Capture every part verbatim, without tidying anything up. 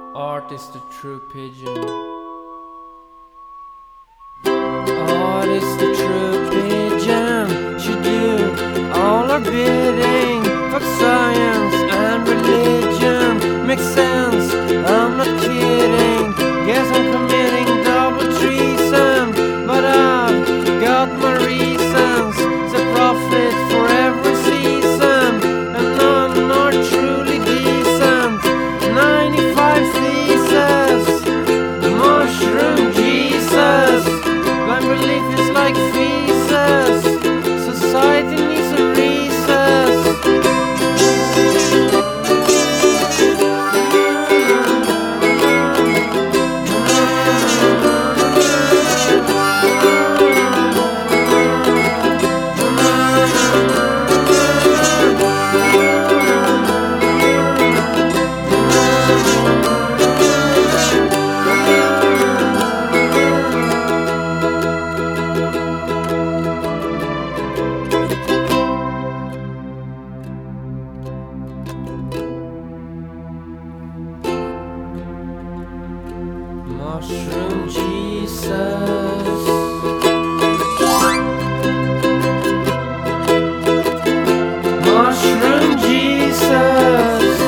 Art is the true pigeon. Art is the true pigeon. She do all our bidding. Fuck science and religion. Makes sense, I'm not kidding. Guess I'm committing double treason, but I've got my reasons. It's a profit for every season, and none are truly decent. Ninety-five theses, mushroom Jesus. Blind belief is like feces. Society needs a recess. Mushroom Jesus. Mushroom Jesus.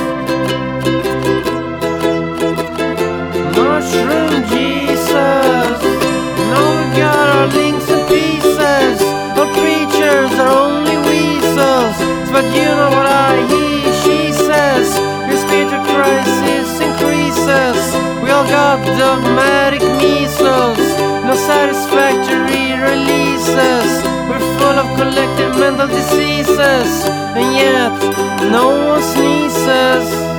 Mushroom Jesus. Now we got our links and pieces. Our creatures are only weasels. But you know what I hear, she says. Your spiritual crisis increases. We all got dogmatic measles. No satisfactory releases. We're full of collective mental diseases, and yet no one sneezes.